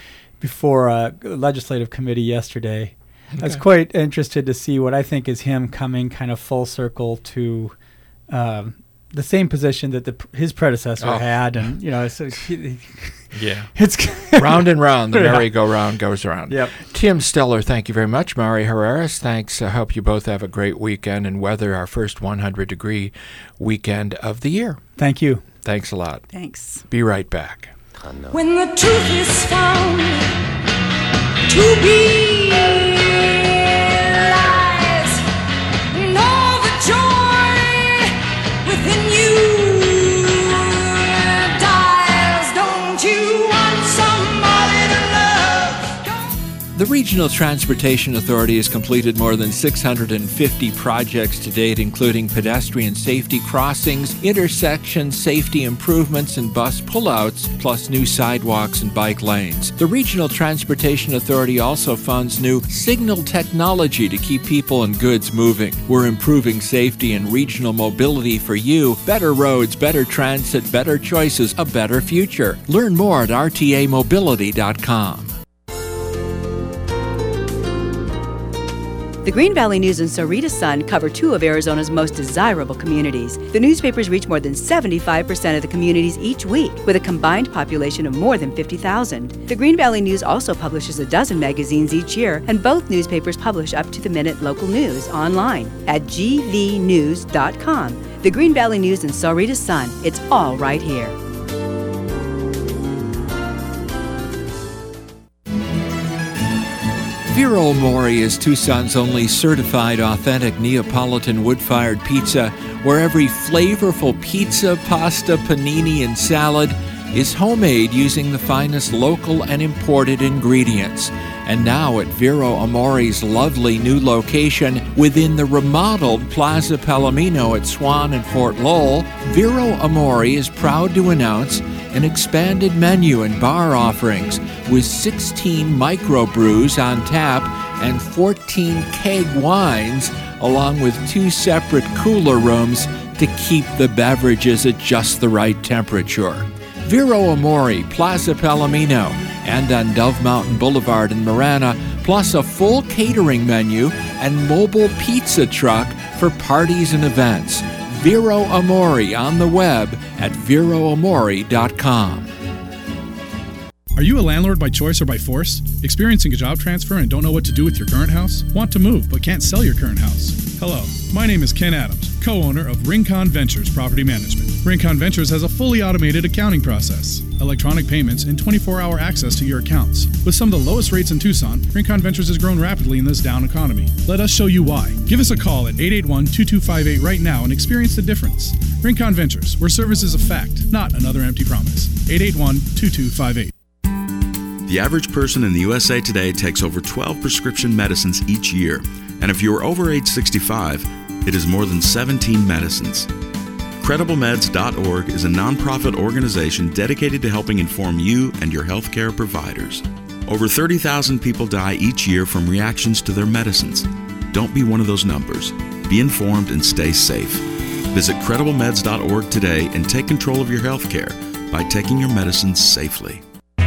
before a legislative committee yesterday. I was Okay. quite interested to see what I think is him coming kind of full circle to um, the same position that the, his predecessor Oh. had, and you know, so he, Yeah. it's Round and round, the Yeah. merry-go-round goes around. Yep. Tim Stellar, thank you very much. Mari Herreras, thanks. I hope you both have a great weekend and weather our first one hundred degree weekend of the year. Thank you. Thanks a lot. Thanks. Be right back. When the truth is found to be lies, and all the joy within you dies. Don't you want somebody to love? The Regional Transportation Authority has completed more than six hundred fifty projects to date, including pedestrian safety crossings, intersection safety improvements, and bus pullouts, plus new sidewalks and bike lanes. The Regional Transportation Authority also funds new signal technology to keep people and goods moving. We're improving safety and regional mobility for you. Better roads, better transit, better choices, a better future. Learn more at r t a mobility dot com. The Green Valley News and Sarita Sun cover two of Arizona's most desirable communities. The newspapers reach more than seventy-five percent of the communities each week, with a combined population of more than fifty thousand. The Green Valley News also publishes a dozen magazines each year, and both newspapers publish up-to-the-minute local news online at g v news dot com. The Green Valley News and Sarita Sun, it's all right here. Vero Amore is Tucson's only certified authentic Neapolitan wood-fired pizza, where every flavorful pizza, pasta, panini, and salad is homemade using the finest local and imported ingredients. And now at Vero Amore's lovely new location within the remodeled Plaza Palomino at Swan and Fort Lowell, Vero Amore is proud to announce an expanded menu and bar offerings with sixteen microbrews on tap and fourteen keg wines, along with two separate cooler rooms to keep the beverages at just the right temperature. Vero Amore, Plaza Palomino, and on Dove Mountain Boulevard in Marana, plus a full catering menu and mobile pizza truck for parties and events. Vero Amore on the web at vero amore dot com. Are you a landlord by choice or by force? Experiencing a job transfer and don't know what to do with your current house? Want to move but can't sell your current house? Hello, my name is Ken Adams, co-owner of Rincon Ventures Property Management. Rincon Ventures has a fully automated accounting process, electronic payments, and twenty-four hour access to your accounts. With some of the lowest rates in Tucson, Rincon Ventures has grown rapidly in this down economy. Let us show you why. Give us a call at eight eight one, two two five eight right now and experience the difference. Rincon Ventures, where service is a fact, not another empty promise. eight eight one, two two five eight. The average person in the U S A today takes over twelve prescription medicines each year. And if you are over age sixty-five, it is more than seventeen medicines. Credible Meds dot org is a nonprofit organization dedicated to helping inform you and your healthcare providers. Over thirty thousand people die each year from reactions to their medicines. Don't be one of those numbers. Be informed and stay safe. Visit Credible Meds dot org today and take control of your healthcare by taking your medicines safely.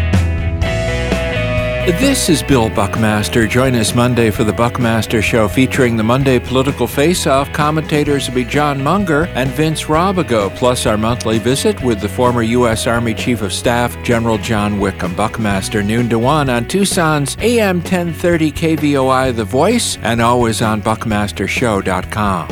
This is Bill Buckmaster. Join us Monday for the Buckmaster Show, featuring the Monday Political Face-Off. Commentators will be John Munger and Vince Robigo, plus our monthly visit with the former U S Army Chief of Staff, General John Wickham. Buckmaster, noon to one on Tucson's A M ten thirty K V O I The Voice, and always on buckmaster show dot com.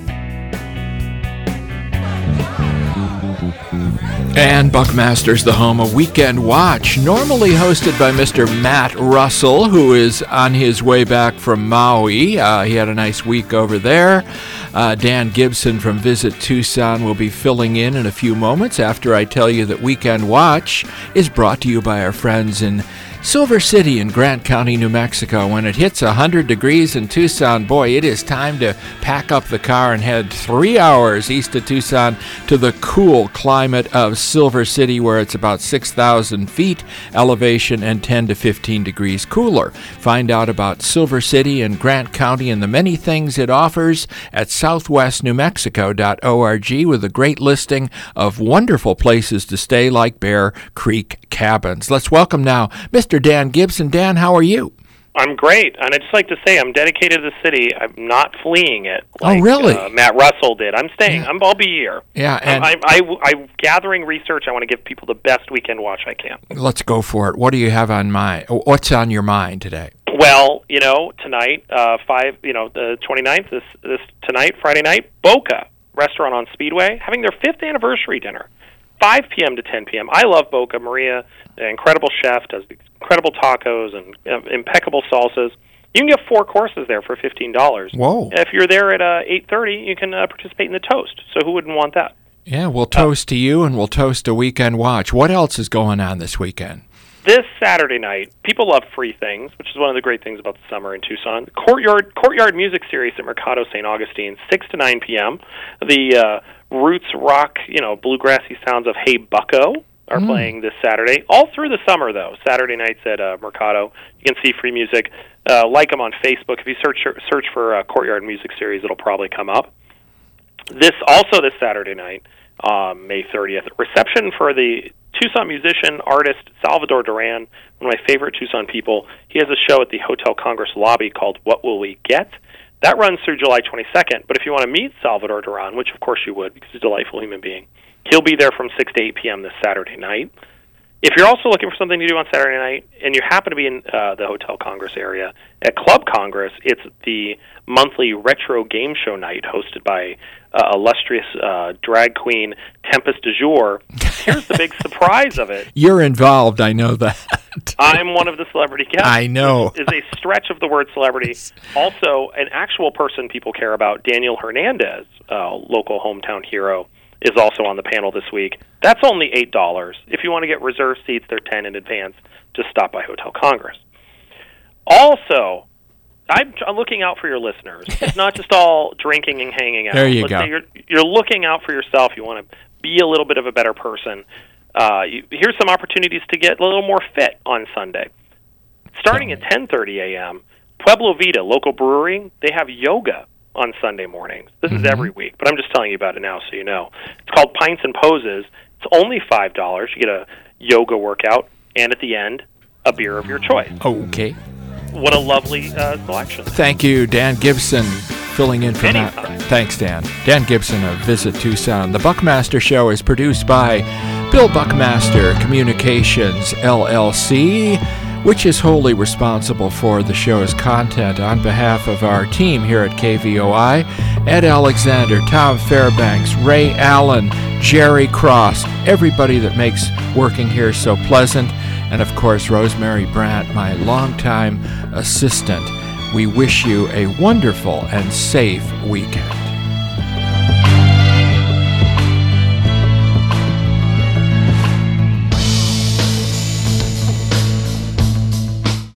And Buckmaster's the home of Weekend Watch, normally hosted by Mister Matt Russell, who is on his way back from Maui. Uh, he had a nice week over there. Uh, Dan Gibson from Visit Tucson will be filling in in a few moments after I tell you that Weekend Watch is brought to you by our friends in Silver City in Grant County, New Mexico. When it hits one hundred degrees in Tucson, boy, it is time to pack up the car and head three hours east of Tucson to the cool climate of Silver City, where it's about six thousand feet elevation and ten to fifteen degrees cooler. Find out about Silver City and Grant County and the many things it offers at southwest new mexico dot org, with a great listing of wonderful places to stay like Bear Creek Cabins. Let's welcome now Mister Dan Gibson. Dan, how are you? I'm great, and I'd just like to say I'm dedicated to the city. I'm not fleeing it like oh, really? uh, Matt Russell did. I'm staying. Yeah. I'm, I'll be here. Yeah, and I'm, I, I, I'm gathering research. I want to give people the best Weekend Watch I can. Let's go for it. What do you have on mind? What's on your mind today? Well, you know, tonight, uh, five, you know, the twenty-ninth, this, this tonight, Friday night, Boca Restaurant on Speedway, having their fifth anniversary dinner, five p.m. to ten p.m. I love Boca. Maria, an incredible chef, does incredible tacos and uh, impeccable salsas. You can get four courses there for fifteen dollars. Whoa. If you're there at uh, eight thirty, you can uh, participate in the toast. So who wouldn't want that? Yeah, we'll toast uh, to you, and we'll toast to Weekend Watch. What else is going on this weekend? This Saturday night, people love free things, which is one of the great things about the summer in Tucson. Courtyard Courtyard Music Series at Mercado Saint Augustine, six to nine p.m. The uh, roots rock, you know, bluegrassy sounds of Hey Bucko are mm. playing this Saturday. All through the summer, though. Saturday nights at uh, Mercado. You can see free music. Uh, like them on Facebook. If you search search for uh, Courtyard Music Series, it'll probably come up. This also this Saturday night, um, May thirtieth, reception for the Tucson musician, artist Salvador Duran, one of my favorite Tucson people. He has a show at the Hotel Congress lobby called What Will We Get? That runs through July twenty-second. But if you want to meet Salvador Duran, which of course you would because he's a delightful human being, he'll be there from six to eight p.m. this Saturday night. If you're also looking for something to do on Saturday night, and you happen to be in uh, the Hotel Congress area, at Club Congress, it's the monthly retro game show night hosted by uh, illustrious uh, drag queen Tempest du Jour. Here's the big surprise of it. You're involved, I know that. I'm one of the celebrity guests. I know. Is a stretch of the word celebrity. Also, an actual person people care about, Daniel Hernandez, uh, local hometown hero, is also on the panel this week. That's only eight dollars. If you want to get reserved seats, they're ten dollars in advance. Just stop by Hotel Congress. Also, I'm, I'm looking out for your listeners. It's not just all drinking and hanging out. There you Let's go. say you're, you're looking out for yourself. You want to be a little bit of a better person. Uh, you, here's some opportunities to get a little more fit on Sunday. Starting at ten thirty a.m., Pueblo Vita, local brewery, they have yoga on Sunday mornings. This mm-hmm. is every week, but I'm just telling you about it now so you know. It's called Pints and Poses. It's only five dollars. You get a yoga workout, and at the end, a beer of your choice. Okay. What a lovely uh, selection. Thank you, Dan Gibson, filling in for Matt. Thanks, Dan. Dan Gibson of Visit Tucson. The Buckmaster Show is produced by Bill Buckmaster Communications, L L C, which is wholly responsible for the show's content. On behalf of our team here at K V O I, Ed Alexander, Tom Fairbanks, Ray Allen, Jerry Cross, everybody that makes working here so pleasant, and of course Rosemary Brandt, my longtime assistant. We wish you a wonderful and safe weekend.